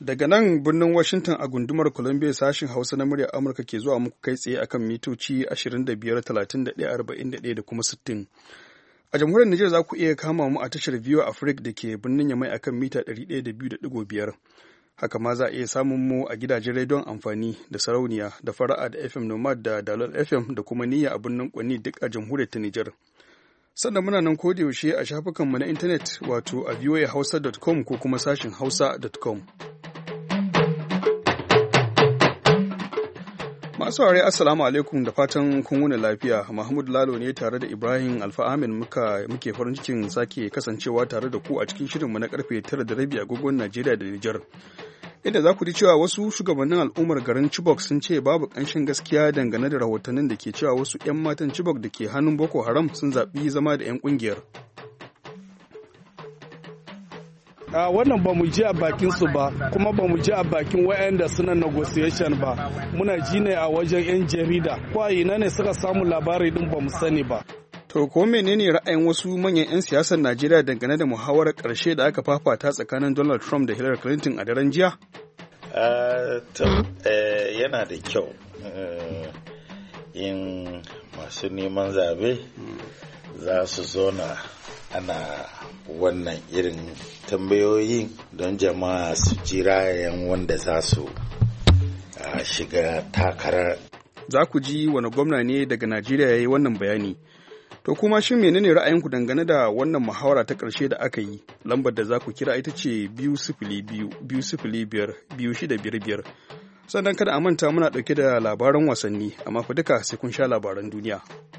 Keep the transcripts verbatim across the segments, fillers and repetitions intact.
Daga nan birnin Washington a gundumar Columbia sashin Hausa na muryar Amurka ke zuwa muku kai tsaye akan mitoci ashirin da biyar, talatin da ɗaya, arba'in da ɗaya da kuma sittin. A jamhuriyar Nijar za ku iya kama mu a tashar V O A Africa da ke birnin Yamai akan mita ɗari ɗaya da biyu da ɗigo biyar. Haka ma za a iya samun mu a gidajen rediyon amfani da sarauniya da fara'a da F M Nomad da Dalol F M da kuma niyya a birnin Kwani duk a jamhuriyar ta Nijar. Sannan muna nan yaushe a shafukanmu na intanet wato a voa hausa dot com ko kuma sashin hausa dot com. Masu ware assalamu alaikum da fatan kun wuni lafiya. Mahmud Lalo ne tare da Ibrahim Alfa Amin muka muke farin cikin sake kasancewa tare da ku a cikin shirinmu na karfe tara da rabi agogon Najeriya da Nijar. Inda za ku ji cewa wasu shugabannin al'ummar garin Chibok sun ce babu ƙanshin gaskiya dangane da rahotannin da ke cewa wasu 'yan matan Chibok da ke hannun Boko Haram sun zaɓi zama da 'yan ƙungiyar. a wannan ba mu ji a bakin su ba kuma ba mu ji a bakin wayanda suna negotiation ba, muna ji ne a wajen 'yan jarida, ko ina ne suka samu labari din ba mu sani ba. To ko menene ra'ayin wasu manyan 'yan siyasar Najeriya dangane da muhawarar ƙarshe da aka fafata tsakanin Donald Trump da Hillary Clinton a daren jiya? Uh, to, uh, yana da kyau uh, in masu neman zabe za su zona ana wannan irin tambayoyin don jama'a su ji ra'ayin wanda za su uh, shiga takarar. Za ku ji wani gwamna ne daga Najeriya ya yi wannan bayani. To kuma shin menene ra'ayinku dangane da wannan muhawara ta ƙarshe da aka yi? Lambar da za ku kira ita ce biyu sifili biyu, biyu sifili biyar, biyu shida biyar biyar. Sannan kada a manta muna ɗauke da labaran wasanni, amma fa duka sai kun sha labaran duniya.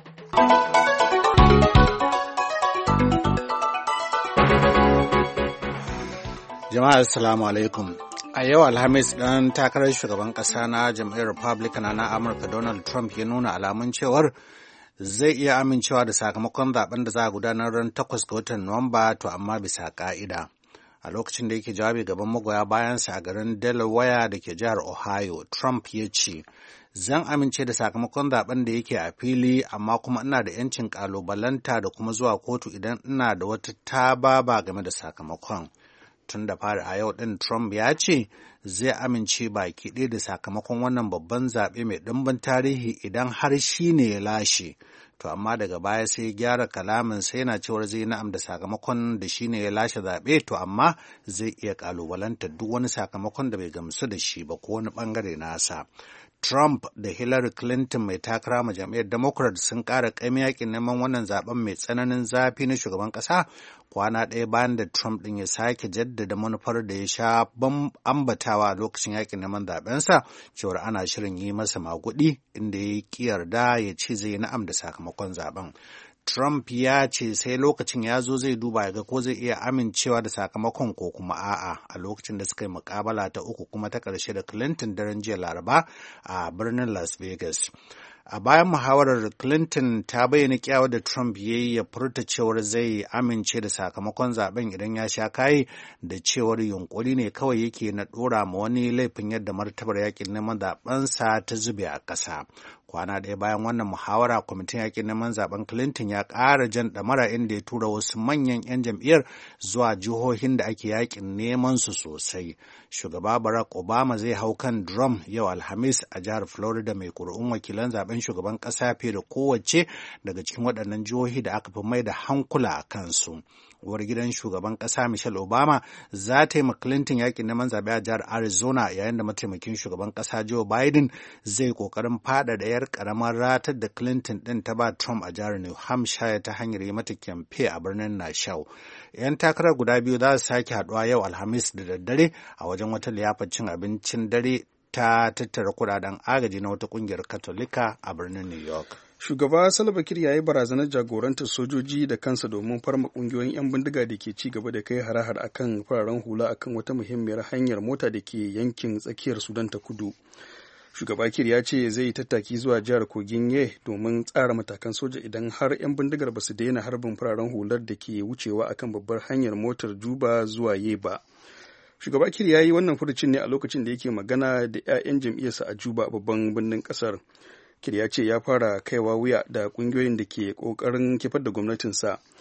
Jama'a assalamu alaikum. A yau Alhamis ɗan takarar shugaban ƙasa na jam'iyyar Republican na Amurka Donald Trump ya nuna alamun cewar zai iya amincewa da sakamakon zaben da za a gudanar ran takwas ga watan Nuwamba, to amma bisa ka'ida. A lokacin da yake jawabi gaban magoya bayansa a garin Delaware da ke jihar Ohio, Trump ya ce, "Zan amince da sakamakon zaben da yake a fili, amma kuma ina da 'yancin ƙalubalanta da kuma zuwa kotu idan ina da wata tababa game da sakamakon." Tun da fari a yau ɗin Trump ya ce zai amince baki ɗaya da sakamakon wannan babban zaɓe mai ɗimbin tarihi idan har shi ne ya lashe. To amma daga baya sai gyara kalamin sai yana cewar zai na'am da sakamakon da shi ne ya lashe zaɓe, to amma zai iya ƙalubalantar duk wani sakamakon da bai gamsu da shi ba ko wani ɓangare nasa. Trump da Hillary Clinton mai takara ma jam'iyyar Democrat sun ƙara ƙaimi yakin neman wannan zaben mai tsananin zafi na shugaban ƙasa kwana ɗaya bayan da Trump ɗin ya sake jaddada manufar da ya sha ambatawa a lokacin yakin neman zaɓensa cewar ana shirin yi masa maguɗi, inda ya ƙi yarda ya ce zai na'am da sakamakon zaben. Trump ya ce sai lokacin ya zo zai duba ya ga ko zai iya amincewa da sakamakon ko kuma a'a a lokacin da suka yi mukabala ta uku kuma ta ƙarshe da Clinton daren jiya Laraba a birnin Las Vegas. A bayan muhawarar, Clinton ta bayyana kyawar da Trump ya yi ya furta cewar zai amince da sakamakon zaben idan ya sha kayi, da cewar yunkuri ne kawai yake na ɗora ma wani laifin yadda martabar yakin neman zabensa ta zube a ƙasa. Kwana ɗaya bayan wannan muhawara, kwamitin yakin neman zaben Clinton ya ƙara jan ɗamara inda ya tura wasu manyan 'yan jam'iyyar zuwa jihohin da ake yakin neman su sosai. Shugaba Barack Obama zai hau kan drum yau Alhamis a jihar Florida mai ƙuri'un wakilan zaben shugaban ƙasa fiye da kowace daga cikin waɗannan jihohi da aka fi mai da hankula a kansu. Uwar gidan shugaban ƙasa Michelle Obama za ta yi ma Clinton yakin neman zaɓe a jihar Arizona, yayin da mataimakin shugaban ƙasa Joe Biden zai ƙoƙarin faɗaɗa 'yar ƙaramar ratar da Clinton ɗin ta ba Trump a jihar New Hampshire ta hanyar yi mata kyamfe a birnin Nashau. 'Yan takarar guda biyu za su sake haɗuwa yau Alhamis da daddare a wajen wata liyafar cin abincin dare ta tattara kuɗaɗen agaji na wata ƙungiyar Katolika a birnin New York. Shugaba Salva Kiir ya yi barazanar jagorantar sojoji da kansa domin farma kungiyoyin 'yan bindiga da ke ci gaba da kai hare-hare akan fararen hula akan wata muhimmiyar hanyar mota da ke yankin tsakiyar Sudan ta kudu. Shugaba Kiir ya ce zai tattaki zuwa jihar Kogin Ye domin tsara matakan soja idan har 'yan bindigar ba su daina harbin fararen hular da ke wucewa akan babbar hanyar motar Juba zuwa Ye ba. Shugaba Kiir ya yi wannan furucin ne a lokacin da yake magana da 'ya'yan jam'iyyarsa a Juba, babban birnin kasar. Kiir ya ce ya fara kaiwa wuya da kungiyoyin da ke kokarin kifar da gwamnatinsa.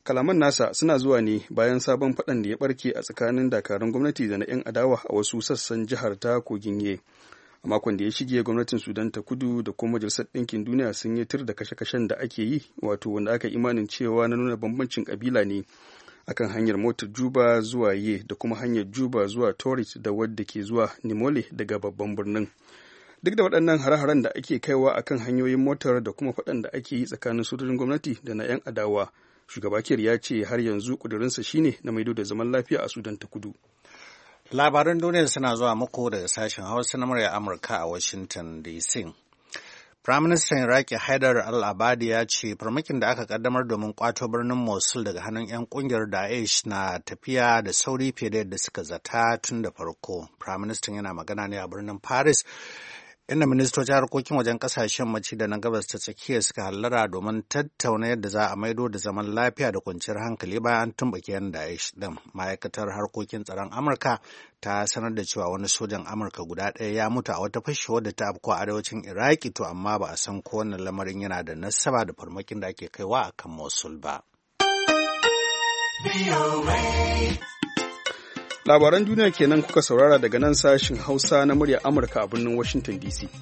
Kalaman nasa suna zuwa ne bayan sabon faɗan da ya ɓarke a tsakanin dakarun gwamnati da na 'yan adawa a wasu sassan jihar ta Kogin Ye. A makon da ya shige gwamnatin Sudan ta kudu da kuma Majalisar Ɗinkin Duniya sun yi tir da kashe-kashen da ake yi, wato wanda aka imanin cewa na nuna bambancin ƙabila ne akan hanyar motar Juba zuwa Ye da kuma hanyar Juba zuwa Torit da wadda ke zuwa Nimole daga babban birnin. Duk da waɗannan hare-haren da ake kaiwa akan hanyoyin motar da kuma faɗan da ake yi tsakanin sojojin gwamnati da na 'yan adawa, shugaba Kiir ya ce har yanzu ƙudurinsa shine na maido da zaman lafiya a Sudan ta kudu. Labaran duniya suna zuwa muku daga sashen Hausa na murya Amurka a Washington D C. Firaministan Iraki Haidar al-Abadi ya ce farmakin da aka kaddamar domin kwato birnin Mosul daga hannun 'yan kungiyar Daesh na tafiya da sauri fiye da yadda suka zata tun da farko. Firaministan yana magana ne a birnin Paris, inda ministocin harkokin wajen kasashen mace da na gabas ta tsakiya suka hallara domin tattauna yadda za a maido da zaman lafiya da kwanciyar hankali bayan an tumɓuke yan Daesh din. Ma'aikatar harkokin tsaron Amurka ta sanar da cewa wani sojan Amurka guda ɗaya ya mutu a wata fashewar da ta afko a arewacin Iraki, to amma ba a san ko wannan lamarin yana da nasaba da farmakin da ake kaiwa a kan Mosul ba. Labaran duniya kenan kuka saurara daga nan sashin Hausa na muryar Amurka a birnin Washington D C.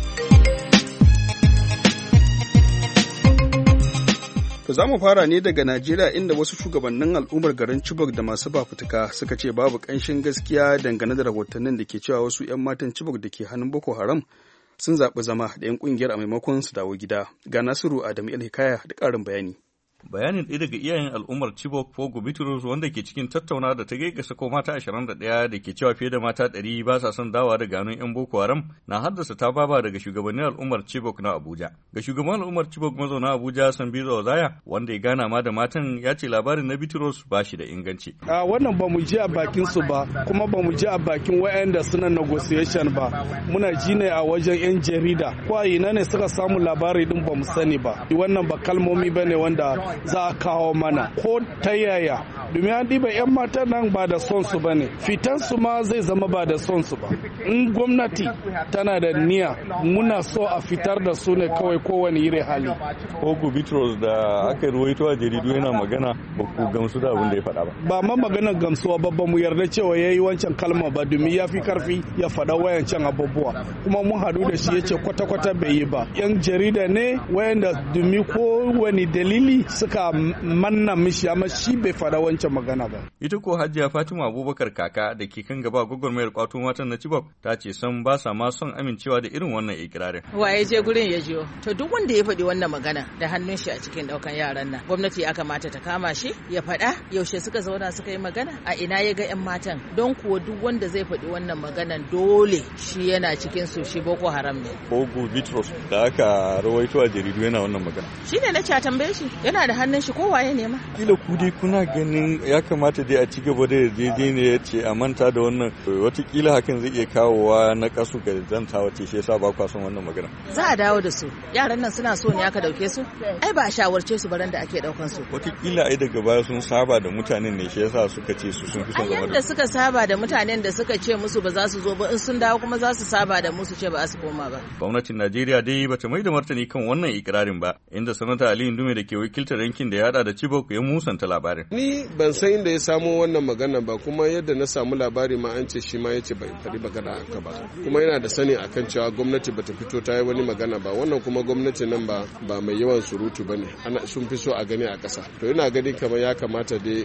To za mu fara ne daga Najeriya, inda wasu shugabannin al'ummar garin Chibok da masu fafutuka suka ce babu ƙanshin gaskiya dangane da rahotannin da ke cewa wasu 'yan matan Chibok da ke hannun Boko Haram sun zaɓi zama da 'yan ƙungiyar a maimakon su dawo gida. Ga Nasiru Adamu El-Hikaya da ƙarin bayani. Bayanin ɗaya daga iyayen al'ummar Chibok Fogo Bitrus, wanda ke cikin tattauna da ta gaggasa ko mata ashirin da ɗaya da ke cewa fiye da mata ɗari ba sa son dawa daga hannun 'yan Boko Haram, na haddasa ta baba daga shugabannin al'ummar Chibok na Abuja. Ga shugaban al'ummar Chibok mazauna Abuja Sambizo Ozaya, wanda ya gana ma da matan, ya ce labarin na Bitrus ba shi da inganci. A wannan ba mu ji a bakin su ba, kuma ba mu ji a bakin wayanda suna negotiation ba. Muna ji ne a wajen 'yan jarida. Ko a ina ne suka samu labari din ba mu sani ba. Wannan ba kalmomi bane wanda za a kawo mana ko ta yaya, domin an ɗiba 'yan matan nan ba da son su ba ne, fitan su ma zai zama ba da son su ba. In gwamnati tana da niyya, muna so a fitar da su ne kawai kowane iri hali. Ogu Bitros da aka ruwaito a jaridu yana magana, ba ku gamsu da abin da ya faɗa ba. Ba ma maganar gamsuwa ba, ba mu yarda cewa ya yi wancan kalma ba, domin ya fi karfi ya faɗa wayancan abubuwa. Kuma mun haɗu da shi ya ce kwata-kwata bai yi ba. 'Yan jarida ne wayanda domin ko wani dalili suka manna mishi, amma shi bai faɗa wancan magana ba. Ita ko Hajiya Fatima Abubakar Kaka da ke kan gaba gwagwarmayar kwato matan na Chibok ta ce san ba sa ma son amincewa da irin wannan ikirarin. Waye je gurin ya jiyo? To duk wanda ya faɗi wannan magana da hannun shi a cikin ɗaukan yaran nan, gwamnati ya kamata ta kama shi ya faɗa yaushe suka zauna suka yi magana, a ina ya ga 'yan matan, don kuwa duk wanda zai faɗi wannan maganan dole shi yana cikin su, shi Boko Haram ne. Ogu Bitros da aka rawaito a jaridu yana wannan magana. Shi ne na ce a tambaye shi, yana da hannun shi kowa ya nema. Kila ku dai kuna ganin ya kamata dai a ci gaba da yarjejeniya ce a manta da wannan, watakila hakan zai iya kawowa na kasu ga zantawa ce, shi yasa ba kwa son wannan magana. Za a dawo da su, yaran nan suna so ne aka dauke su, ai ba a shawarce su baran da ake daukan su. Watakila ai daga baya sun saba da mutanen ne, shi yasa suka ce su sun fi son zama da. Yadda suka saba da mutanen da suka ce musu ba za su zo ba, in sun dawo kuma za su saba da musu ce ba su koma ba. Gwamnatin Najeriya dai bata mai da martani kan wannan ikirarin ba, inda sanata Ali Indume da ke wakiltar yankin da ya hada da Chibok ya musanta labarin. Ni ban san inda ya samo wannan magana ba, kuma yadda na samu labari ma an ce shi ma ya ce bai faɗi magana haka ba, kuma yana da sani akan cewa gwamnati bata fito ta yi wani magana ba. Wannan kuma gwamnati nan ba ba mai yawan surutu bane, ana sun fi so a gani a ƙasa. To ina gani kamar ya kamata dai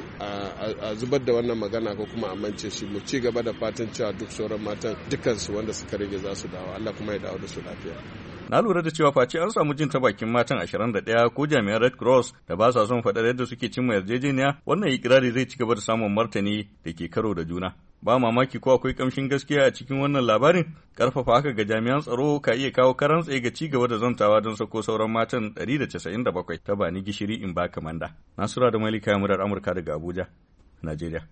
a zubar da wannan magana ko kuma a mance shi, mu ci gaba da fatan cewa duk sauran matan dukansu wanda suka rage za su dawo, Allah kuma ya dawo da su lafiya. Na lura da cewa face an samu jin ta bakin matan ashirin da ɗaya ko jami'an Red Cross da ba sa son faɗar yadda suke cimma yarjejeniya, wannan ikirari zai ci gaba da samun martani da ke karo da juna. Ba mamaki ko akwai kamshin gaskiya a cikin wannan labarin, karfafa haka ga jami'an tsaro ka iya kawo karan tsaye ga ci gaba da zantawa don sako sauran matan ɗari da casa'in da bakwai ta bani gishiri in ba kamanda. Nasura da Malika murar Amurka daga Abuja, Najeriya.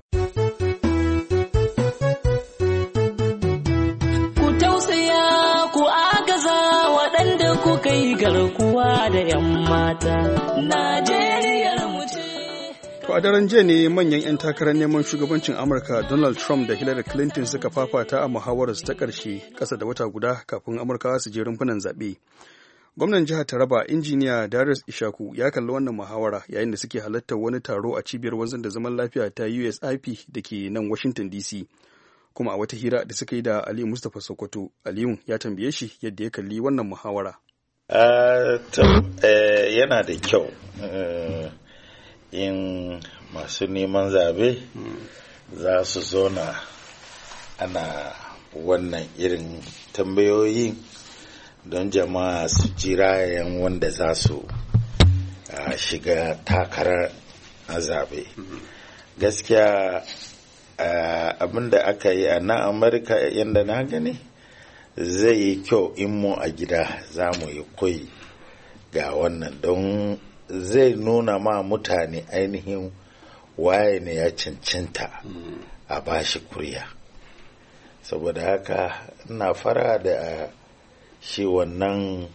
Kuka yi garkuwa da 'yan mata, Najeriyar mu ce. To a daren jiya ne manyan 'yan takarar neman shugabancin Amurka Donald Trump da Hillary Clinton suka fafata a muhawararsu ta ƙarshe ƙasa da wata guda kafin Amurkawa su je rumfunan zaɓe. Gwamnan jihar Taraba injiniya Darius Ishaku ya kalli wannan muhawara yayin da suke halartar wani taro a cibiyar wanzar da zaman lafiya ta U S I P da ke nan Washington D C. Kuma a wata hira da suka yi da Aliyu Mustapha Sokoto, Aliyu ya tambaye shi yadda ya kalli wannan muhawara. Uh, uh, yana da kyau uh, in masu neman zabe za su zona ana wannan irin tambayoyi don jama'a su jira yan wanda za su uh, shiga takarar a zabe. Gaskiya uh, abinda aka yi a na Amurka yadda na gani zai yi kyau in mu a gida za mu yi koyi ga wannan don zai nuna ma mutane ainihin waye ne ya cancanta a bashi kuriya. Saboda haka ina fara da shi wannan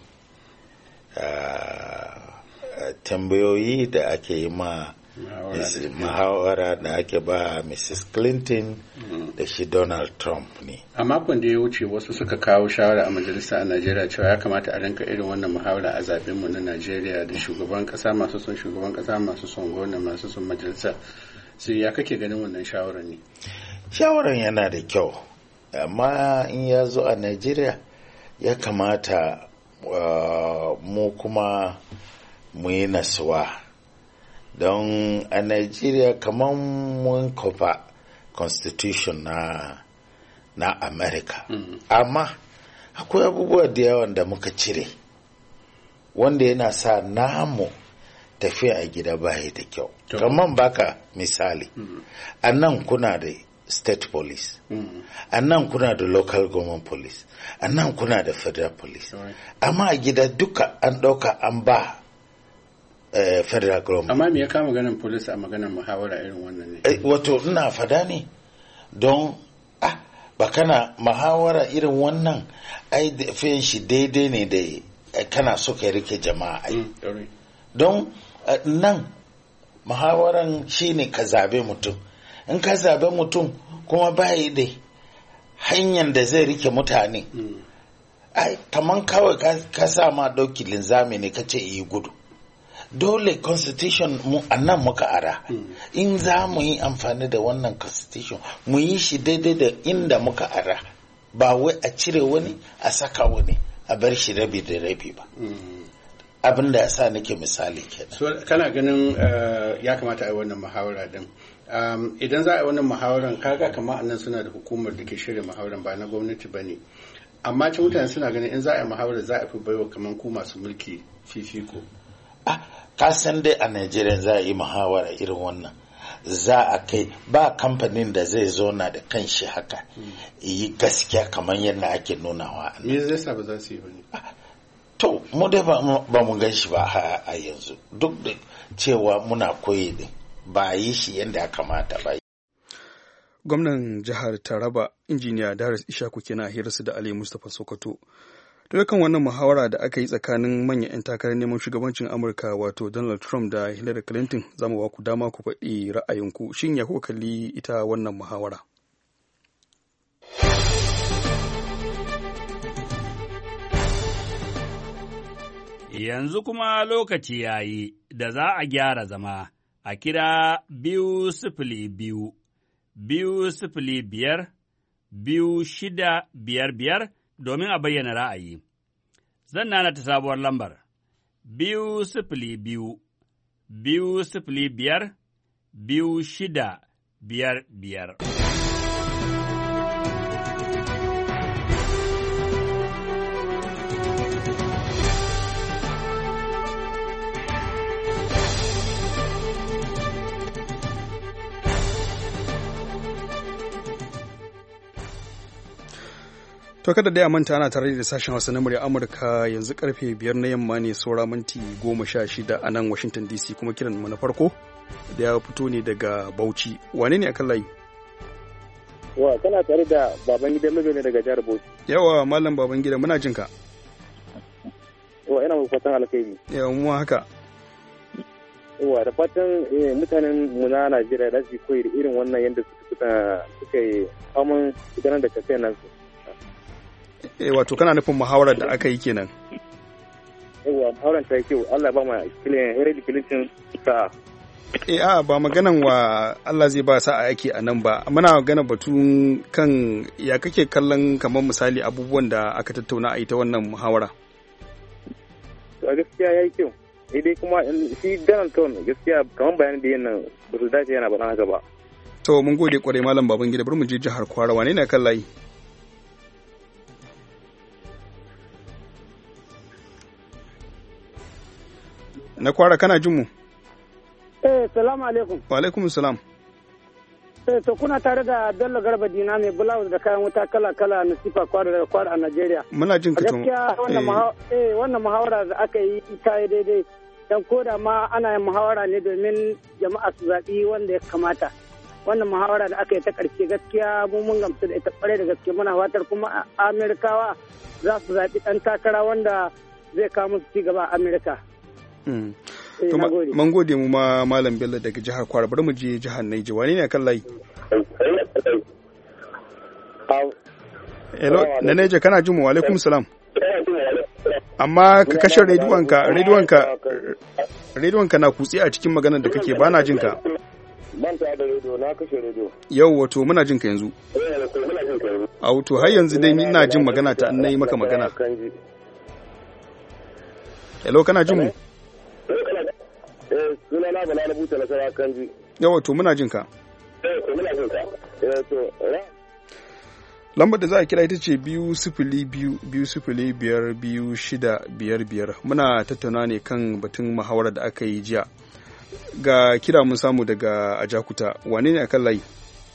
tambayoyi da ake yi ma muhawara da ake ba Missus Clinton da shi Donald Trump ne. A makon da ya wuce wasu suka kawo shawara a majalisa a Najeriya cewa ya kamata a rinka irin wannan muhawara a zaɓenmu na Najeriya da shugaban ƙasa, masu son shugaban ƙasa, masu son gwamna, masu son majalisa. Sai ya kake ganin wannan shawarar ne? Shawarar yana da kyau, amma in ya zo a Najeriya ya kamata uh, mu kuma mu yi nasuwa. Don a Nigeria kamar mun kofa constitution na na America. Mm-hmm. Amma akwai abubuwa da yawan da muka cire wanda yana sa namu tafiya a gida bayi da kyau. Kamar baka misali, mm-hmm. a nan kuna da state police, mm-hmm. a nan kuna da local government police, a nan kuna da federal police. Right. Amma a gida duka an ɗauka an ba Uh, federal government. Amma me ya kama ganin police a maganar muhawara irin wannan ne? Eh, wato ina fada ne don ah ba kana muhawara irin wannan ai fiye shi daidai ne da eh, kana so ka rike jama'a ai. Mm, don uh, nan muhawaran shine ka zabe mutum. In ka zabe mutum kuma bai da hanyar da zai rike mutane. Mm. Ai kaman kawai ka, ka sa ma dauki linzami ne kace yi gudu. Dole constitution mu annan muka ara. Mm. In za mu yi amfani da wannan constitution mu yi shi daidai da inda muka ara, ba wai a cire wani a saka wani a bar shi rabi da rabi ba. Mm. Abin da ya sa nake misali kenan. So kana ganin uh, ya kamata a yi wannan muhawara din. Um, idan za a yi wannan muhawaran kaga kamar annan suna da hukumar da ke shirya muhawaran ba na gwamnati ba ne. Amma ci mutane suna ganin in za a yi muhawara za a fi baiwa kamar ku masu mulki fifiko. Ah, ka san dai a Najeriya za a yi muhawara irin wannan, za a kai ba kamfanin da zai zo na da kanshi haka yi gaskiya kamar yadda ake nunawa. Me zai sa ba za su yi ba ne? To mu dai ba mu gan shi ba a yanzu, duk da cewa muna koyi ne ba yi shi yadda ya kamata ba. Gwamnan jihar Taraba injiniya Darius Ishaku kenan hirarsu da Ali Mustapha Sokoto. Duk kan wannan muhawara da aka yi tsakanin manyan 'yan takarar neman shugabancin Amurka wato Donald Trump da Hillary Clinton, za mu ba ku dama ku faɗi ra'ayinku. Shin ya kuka kalli ita wannan muhawara? Yanzu kuma lokaci ya yi da za a gyara zama a kira biyu sifili biyu, biyu sifili biyar, biyu shida biyar biyar domin a bayyana ra'ayi. Zan nana ta sabuwar lambar, biyu sifili biyu, biyu sifili biyar, biyu shida biyar biyar. To kada da ya manta ana tare da sashen Hausa na murya Amurka, yanzu karfe biyar na yamma ne saura minti goma sha shida a nan Washington D C, kuma kiran mu na farko da ya fito ne daga Bauchi. Wane ne akan layi? Wa kana tare da Babangida Mazo ne daga jihar Bauchi. Yawa Malam Babangida muna jin ka. Wa ina muku fatan alkhairi. Yawa mu haka. Wa da fatan mutanen mu na Najeriya da su koyi irin wannan yanda suka suka yi aman gudanar da kasai nan su. Eh, wato kana nufin muhawarar da aka yi kenan. yawa muhawaran ta yi kyau Allah ba ma Hillary Clinton ta eh a ba maganan wa Allah zai ba sa'a yake a nan ba muna magana batun kan ya kake kallon kamar misali abubuwan da aka tattauna a ita wannan muhawara a gaskiya yayi kyau sai dai kuma shi Donald Trump gaskiya kamar bayanin da yana ba su dace yana ba haka ba to mun gode kwarai malam Babangida bari mu je jihar Kwara wane ne kan layi na Kwara kana jin mu Eh, salamu alaikum. Wa alaikum salam. Eh, to kuna tare da Bello Garba Dina ne blouse da kayan wuta kala-kala na sifa kwaro daga kwaro a Najeriya. Muna jin ka tun. Gaskiya wannan eh wannan muhawara da aka yi ta yi daidai. Dan koda ma ana yin muhawara ne domin jama'a su zaɓi wanda ya kamata. Wannan muhawara da aka yi ta ƙarshe gaskiya mu mun gamsu da ita ƙwarai da gaske muna fatar kuma Amerikawa za su zaɓi ɗan takara wanda zai kawo musu ci gaba a Amerika. To man gode mu ma Malam Bello daga jihar Kwara bari mu je jihar Niger wani ne kan layi Hello na Niger kana jin mu wa alaikum salam amma ka kashe rediyonka rediyonka rediyonka na kutse a cikin maganar da kake bana jin ka ban ta da rediyo na kashe rediyo yau wato muna jin ka yanzu a wato har yanzu dai ina jin magana ta an nayi maka magana Hello kana jin mu Eh, suna na bala na buta na sara kanji. Yawa to muna jin ka. Eh, to muna jin ka. Eh, to lambar da za a kira ita ce biyu sifili biyu biyu sifili biyar biyu shida biyar biyar muna tattauna ne kan batun muhawarar da aka yi jiya. Ga kira mun samu daga Ajakuta wane ne akan layi?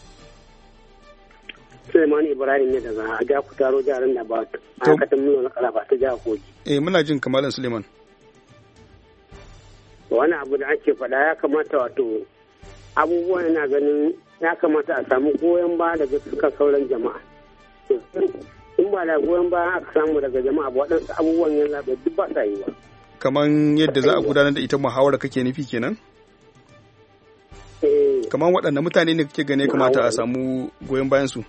Suleiman Ibrahim ne daga Ajakuta ro jaran da ba a katan nuna kala ba ta jaha Kogi. Eh muna jin kamalan Suleiman. Wani abu da ake faɗa ya kamata wato abubuwan yana ganin ya kamata a samu goyon ba daga suka sauran jama'a in ba da goyon ba aka samu daga jama'a ba waɗansu abubuwan ya zaɓe duk ba sa yi ba kaman yadda za a gudanar da ita muhawara kake nufi kenan kaman waɗanne mutane ne kake gane kamata a samu goyon bayan su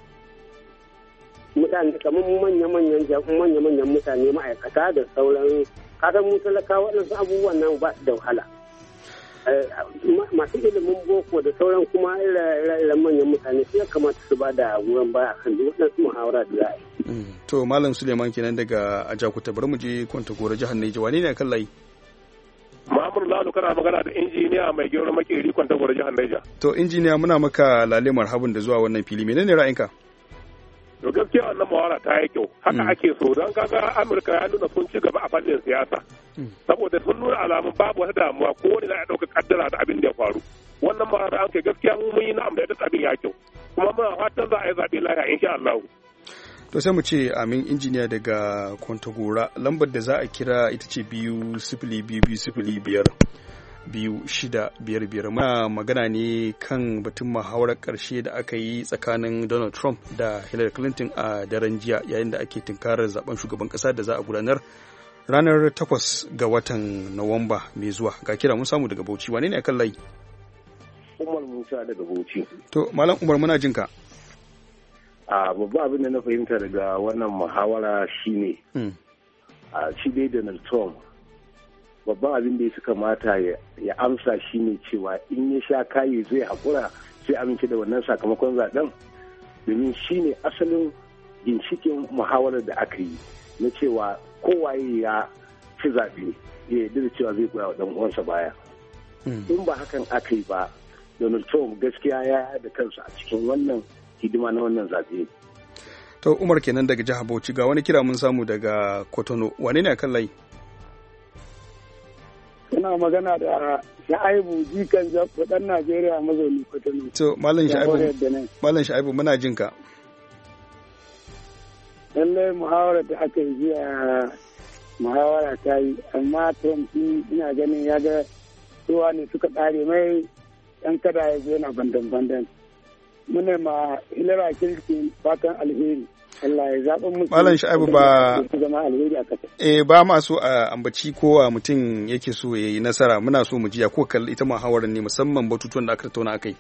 mutane kamar manya-manyan manya-manyan mutane ma'aikata da sauran kasan mu talaka waɗansu abubuwan nan ba su da wahala masu ilimin boko da sauran kuma irin manyan mutane su ya kamata su ba da goyon baya kan duk waɗansu muhawara da za a yi. To Malam Suleiman kenan daga Ajakuta bari mu je Kwantagora jihar Niger wane ne kan layi? Muhammadu Lalu kana magana da injiniya mai gero makeri Kwantagora jihar Niger. To injiniya muna maka lale marhabin da zuwa wannan fili menene ra'ayinka? To gaskiya wannan muhawara ta yi kyau haka ake so don kaga Amurka ya nuna sun ci gaba a fannin siyasa saboda sun nuna alamun babu wata damuwa ko wani na ya ɗauka kaddara da abin da ya faru wannan muhawara an kai gaskiya mun yi na'am da yadda abin ya kyau kuma muna fatan za a yi zaɓe lafiya insha Allah. To sai mu ce amin injiniya daga Kwantagora lambar da za a kira ita ce biyu sifili biyu biyu sifili biyar biyu shida biyar biyar muna magana ne kan batun muhawarar ƙarshe da aka yi tsakanin Donald Trump da Hillary Clinton a daren jiya yayin da ake tunkarar zaben shugaban ƙasa da za a gudanar ranar takwas ga watan Nuwamba mai zuwa ga kira mun samu daga Bauchi wane ne akan layi? Umar Musa daga Bauchi. To Malam Umar muna jinka. A babban abin da na fahimta daga wannan muhawara shine a shi dai Donald Trump babban abin da ya suka mata ya amsa shi ne cewa in ya sha kayi zai haƙura sai amince da wannan sakamakon zaɓen domin shi ne asalin ginshikin muhawarar da aka yi na cewa kowaye ya ci zaɓe ya yarda da cewa zai goya wa ɗan uwansa baya in ba hakan aka yi ba Donald Trump gaskiya ya da kansa a cikin wannan hidima na wannan zaɓe. To Umar kenan daga jihar Bauchi ga wani kira mun samu daga Kotono wane ne akan layi? Ina magana da Sha'ibu jikan Jakko ɗan Najeriya mazauni Kotono. To Malam Sha'ibu Malam Sha'ibu muna jin ka. Lallai muhawara da aka yi jiya muhawara ta yi amma Trump ina ganin ya ga cewa ne suka tsare mai ɗan kada ya zo yana bandan-bandan. Muna ma Hillary Clinton fatan alheri. Allah ya zaɓa musu. Malam Sha'ibu ba eh ba ma so a ambaci kowa mutum yake so ya yi nasara muna so mu jiya ko kalli ita muhawarar ne musamman batutuwan da aka tattauna akai.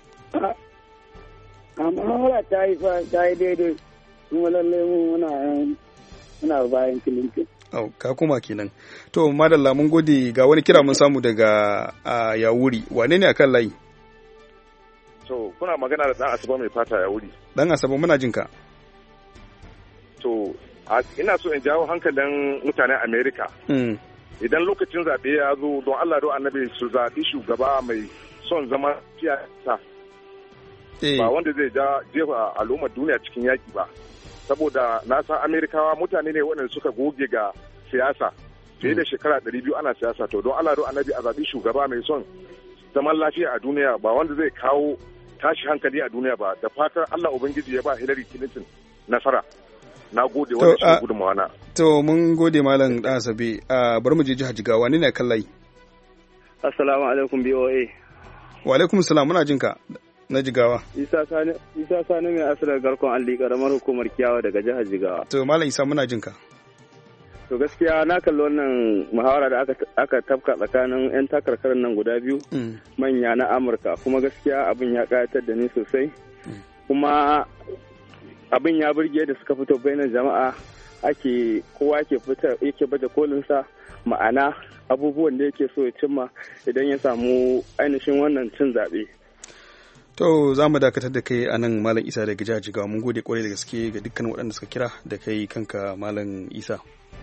A muhawara ta yi fa ta yi daidai kuma lallai mu muna muna bayan Clinton. Au, ka kuma kenan. To, madalla mun gode ga wani kira mun samu daga uh, Yawuri. Wane ne akan layi? To, kuna magana da ɗan Asaba mai fata Yawuri. Ɗan Asaba muna jin ka. To, ina so in jawo hankalin mutanen Amerika. Mm. Idan lokacin zaɓe ya zo don Allah don annabi su zaɓi shugaba mai son zama siyasa. Eh. Ba wanda zai ja jefa al'ummar duniya cikin yaƙi ba. Saboda na san Amerikawa mutane ne waɗanda suka goge ga siyasa fiye da shekara ɗari biyu ana siyasa, to don Allah don annabi a zaɓi shugaba mai son zaman lafiya a duniya, ba wanda zai kawo tashi hankali a duniya ba. Da fatan Allah Ubangiji ya ba Hillary Clinton nasara. Na gode wani shi gudunmawa na. To mun gode Malam Dan Asabe. Bari mu je jihar Jigawa, ne ne kan layi? Assalamu alaikum B O A. Wa alaikum salam, muna jin ka na Jigawa. Isa Sani Isa Sani mai asirar garkon alli karamar hukumar Kiyawa daga jihar Jigawa. To Malam Isa muna jin ka. To gaskiya na kalli wannan muhawara da aka aka tafka tsakanin yan takarkarin nan guda biyu manya na Amurka, kuma gaskiya abin ya kayatar da ni sosai. Kuma abin ya burge da suka fito bainar jama'a, ake kowa ke fita yake baje kolin sa, ma'ana abubuwan da yake so ya cimma idan ya samu ainihin wannan cin zaɓe. To za mu dakatar da kai a nan Malam Isa daga jihar Jigawa. Mun gode kwarai da gaske ga dukkan waɗanda suka kira da kai kanka Malam Isa.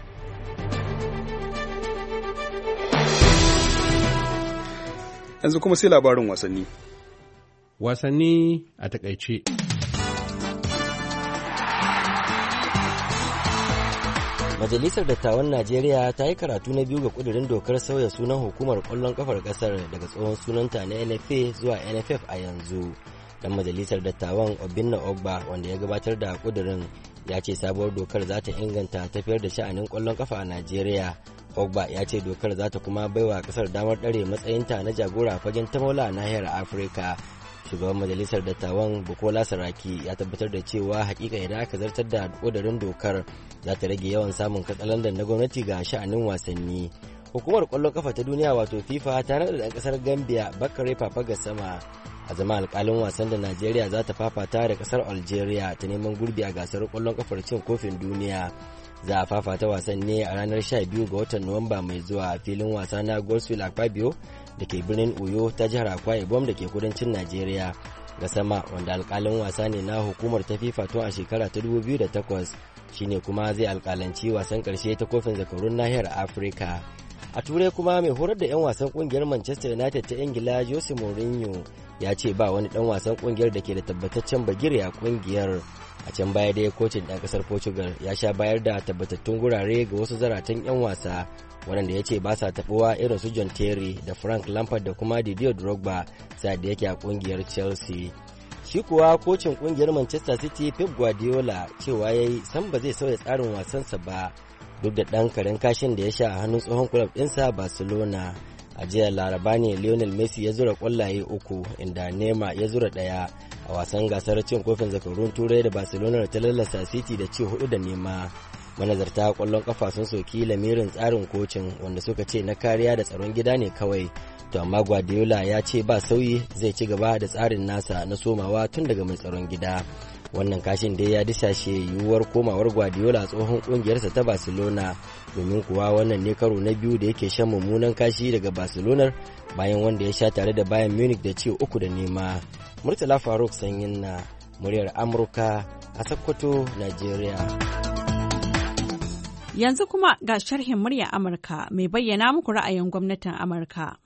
Yanzu kuma sai labarin wasanni. Wasanni a takaice. Majalisar Dattawan Najeriya ta yi karatu na biyu ga kudirin dokar sauya sunan hukumar kwallon kafar kasar daga tsohon sunanta na N F A zuwa N F F a yanzu. Dan majalisar dattawan Obinna Ogba, wanda ya gabatar da kudirin, ya ce sabuwar dokar za ta inganta tafiyar da sha'anin kwallon kafa a Najeriya. Ogba ya ce dokar za ta kuma baiwa kasar damar ɗare matsayinta na jagora fagen tamola a nahiyar Afirka. Shugaban majalisar dattawan Bukola Saraki ya tabbatar da cewa hakika idan aka zartar da kudirin dokar za ta rage yawan samun katsalandan na gwamnati ga sha'anin wasanni. Hukumar kwallon kafa ta duniya wato FIFA ta naɗa ɗan ƙasar Gambia Bakare Fafagassama a zama alƙalin wasan da Najeriya za ta fafata da ƙasar Algeria ta neman gurbi a gasar kwallon kafar cin kofin duniya. Za a fafata wasan ne a ranar sha biyu ga watan Nuwamba mai zuwa a filin wasa na Godswill Akpabio da ke birnin Uyo ta jihar Akwa Ibom da ke kudancin Najeriya. Gassama, wanda alƙalin wasa ne na hukumar ta FIFA tun a shekara ta dubu biyu da takwas, shine kuma zai alƙalanci wasan ƙarshe ta kofin zakarun nahiyar Afirka. A Turai kuma mai horar da 'yan wasan ƙungiyar Manchester United ta Ingila Jose Mourinho ya ce ba wani ɗan wasan ƙungiyar da ke da tabbataccen bagire a ƙungiyar. A can baya dai kocin ɗan ƙasar Portugal ya sha bayar da tabbatattun gurare ga wasu zaratan 'yan wasa waɗanda ya ce ba sa taɓuwa irin su John Terry da Frank Lampard da kuma Didier Drogba sa'ad da yake a ƙungiyar Chelsea. Shi kuwa kocin ƙungiyar Manchester City Pep Guardiola cewa ya yi san ba zai sauya tsarin wasansa ba duk da ɗan karen kashin da ya sha a hannun tsohon kulab ɗinsa Barcelona. A jiya Laraba ne Lionel Messi ya zura ƙwallaye uku inda Neymar ya zura ɗaya a wasan gasar cin kofin zakarun Turai da Barcelona ta lallasa City da ci hudu da nema. Manazarta kwallon kafa sun soki lamirin tsarin kocin, wanda suka ce na kariya da tsaron gida ne kawai, to amma Guardiola ya ce ba sauyi, zai ci gaba da tsarin nasa na somawa tun daga mai tsaron gida. Wannan kashin dai ya disashe yiwuwar komawar Guardiola a tsohon kungiyarsa ta Barcelona, domin kuwa wannan ne karo na biyu da yake shan mummunan kashi daga Barcelona bayan wanda ya sha tare da Bayern Munich da ci uku da nema. Murtala Faruk Sanyin na muryar Amurka a Sokoto, Najeriya. Yanzu kuma ga sharhin muryar Amurka mai bayyana muku ra'ayin gwamnatin Amurka.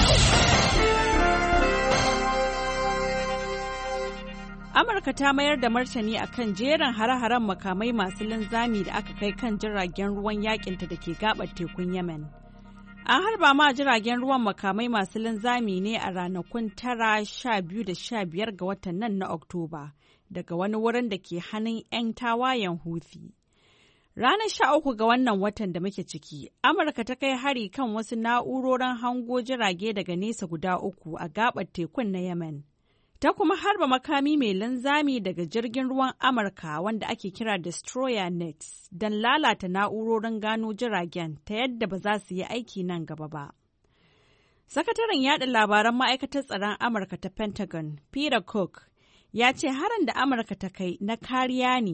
Amurka ta mayar da martani akan jerin hare-haren makamai masu linzami da aka kai kan jiragen ruwan yakinta da ke gabar tekun Yemen. An harba ma jiragen ruwan makamai masu linzami ne a ranakun tara, sha biyu da sha biyar ga watan nan na Oktoba daga wani wurin da ke hannun 'yan tawayen Houthi. Ranar sha uku ga wannan watan da muke ciki, Amurka ta kai hari kan wasu na'urorin hango jirage daga nesa guda uku a gabar tekun na Yemen. Ta kuma harba makami mai linzami daga jirgin ruwan Amurka wanda ake kira Destroyer Nets don lalata na'urorin gano jiragen ta yadda ba za su yi aiki nan gaba ba. Sakataren yada labaran ma'aikatar tsaron Amurka ta Pentagon, Peter Cook, ya ce harin da Amurka ta kai na kariya ne,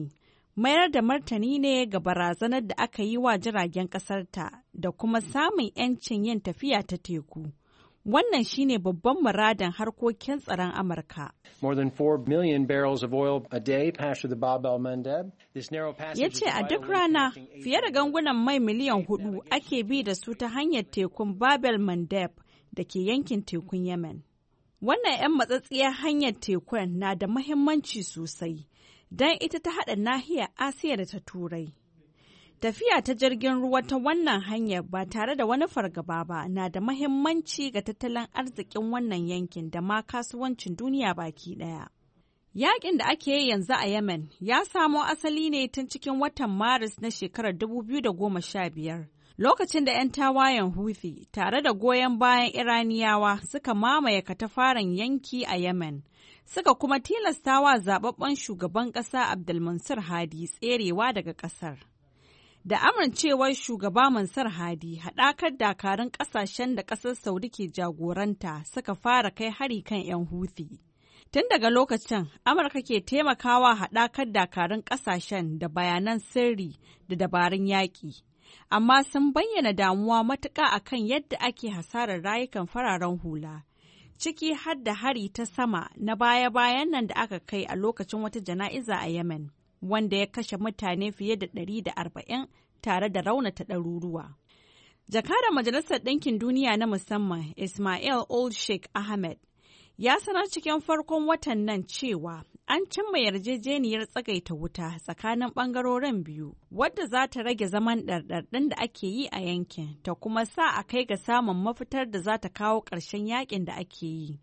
mayar da martani ne ga barazanar da aka yi wa jiragen ƙasarta da kuma samun 'yancin yin tafiya ta teku. Wannan shine babban muradin harkokin tsaron Amurka. More than four million barrels of oil a day pass through the Bab el-Mandeb. This narrow passage Ya ce a duk rana fiye da gangunan mai miliyan hudu ake bi da su ta hanyar tekun Bab el-Mandeb da ke yankin tekun Yemen. Wannan 'yan matsatsiyar hanyar tekun na da mahimmanci sosai don ita ta haɗa nahiyar Asiya da ta Turai. Tafiya ta jirgin ruwa ta wannan hanyar ba tare da wani fargaba ba na da mahimmanci ga tattalin arzikin wannan yankin da ma kasuwancin duniya baki ɗaya. Yaƙin da ake yi yanzu a Yemen ya samo asali ne tun cikin watan Maris na shekarar dubu biyu da goma sha biyar, lokacin da 'yan tawayen Houthi tare da goyon bayan Iraniyawa suka mamaye katafaren yanki a Yemen, suka kuma tilastawa zababben shugaban ƙasa Abdulmansur Hadi tserewa daga ƙasar. Da amincewar shugaba Mansur Hadi, haɗakar dakarun ƙasashen da ƙasar Saudi ke jagoranta suka fara kai hari kan 'yan Houthi. Tun daga lokacin, Amurka ke taimakawa haɗakar dakarun ƙasashen da bayanan sirri da dabarun yaƙi. Amma sun bayyana damuwa matuƙa akan yadda ake hasarar rayukan fararen hula, ciki har da hari ta sama na baya-bayan nan da aka kai a lokacin wata jana'iza a Yemen, wanda ya kashe mutane fiye da ɗari da arba'in tare da raunata ɗaruruwa. Jakadan Majalisar Ɗinkin Duniya na musamman Ismail Old Sheikh Ahmed ya sanar cikin farkon watan nan cewa an cimma yarjejeniyar tsagaita wuta tsakanin ɓangarorin biyu, wadda za ta rage zaman ɗarɗarɗin da ake yi a yankin ta kuma sa a kai ga samun mafitar da za ta kawo ƙarshen yakin da ake yi.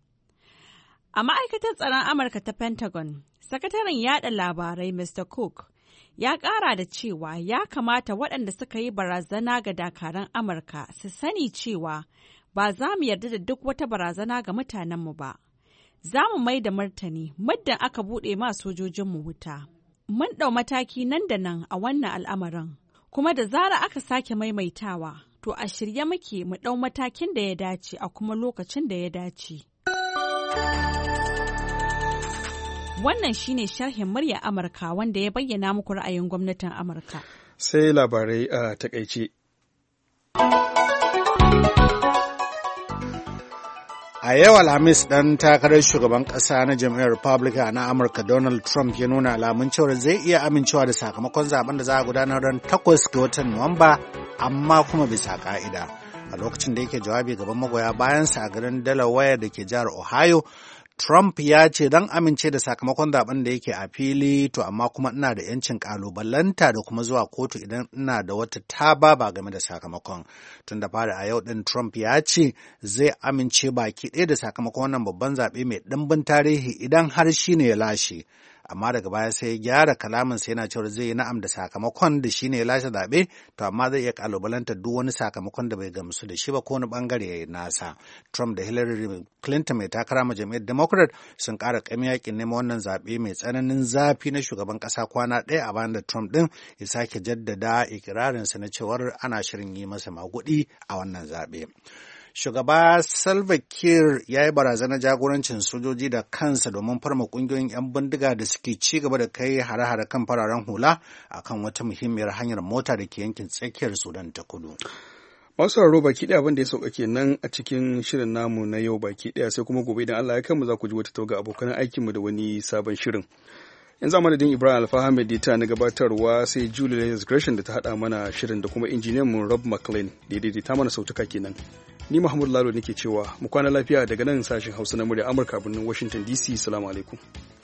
A ma'aikatar tsaron Amurka ta Pentagon, sakataren yada labarai Mister Cook ya ƙara da cewa ya kamata waɗanda suka yi barazana ga dakaran Amurka su sani cewa ba za mu yarda da duk wata barazana ga mutanenmu ba. Za mu mai da martani muddin aka buɗe ma sojojinmu wuta. Mun ɗau mataki nan da nan a wannan al'amarin, kuma da zara aka sake maimaitawa, to a shirye muke mu ɗau matakin da ya dace a kuma lokacin da ya dace. Wannan shine sharhin murya Amurka wanda ya bayyana muku ra'ayin gwamnatin Amurka. Sai labarai a takaice. A yau Alhamis ɗan takarar shugaban ƙasa na jam'iyyar Republican na Amurka Donald Trump ya nuna alamun cewa zai iya amincewa da sakamakon zaben da za a gudanar ran takwas ga watan Nuwamba, amma kuma bisa ƙa'ida. A lokacin da yake jawabi gaban magoya bayansa a garin Delaware da ke jihar Ohio, Trump ya ce don amince da sakamakon zaben da yake a fili, to amma kuma ina da yancin kalubalanta da kuma zuwa kotu idan ina da wata taba ba game da sakamakon. Tun da fara a yau din Trump ya ce zai amince baki ɗaya da sakamakon wannan babban zaɓe mai ɗimbin tarihi idan har shi ne ya lashe. Amma daga baya sai ya gyara kalaminsa yana cewa zai yi na'am da sakamakon da shi ne ya lashe zaɓe, to amma zai iya kalubalanta duk wani sakamakon da bai gamsu da shi ba ko wani bangare ya yi nasa. Trump da Hillary Clinton mai takara ma jam'iyyar Democrat sun ƙara ƙami yakin neman wannan zaɓe mai tsananin zafi na shugaban ƙasa kwana ɗaya a bayan da Trump ɗin ya sake jaddada ikirarinsa na cewar ana shirin yi masa maguɗi a wannan zaɓe. Shugaba Salva Kiir ya yi barazanar jagorancin sojoji da kansa domin farma ƙungiyoyin 'yan bindiga da suke ci gaba da kai hare-hare kan fararen hula a kan wata muhimmiyar hanyar mota da ke yankin tsakiyar Sudan ta kudu. Masu sauraro baki ɗaya abin da ya sauka kenan a cikin shirin namu na yau baki ɗaya, sai kuma gobe idan Allah ya kanmu za ku ji wata tauga abokan aikinmu da wani sabon shirin. Yanzu a madadin Ibrahim Alfahamed da ta na gabatarwa, sai Julie Lewis Gresham da ta haɗa mana shirin da kuma injiniyan mu Rob McLean da ya daidaita mana sautuka kenan. Ni Mahmud Lalo nake cewa mu kwana lafiya daga nan sashen Hausa na murya Amurka birnin Washington D C. Salamu alaikum.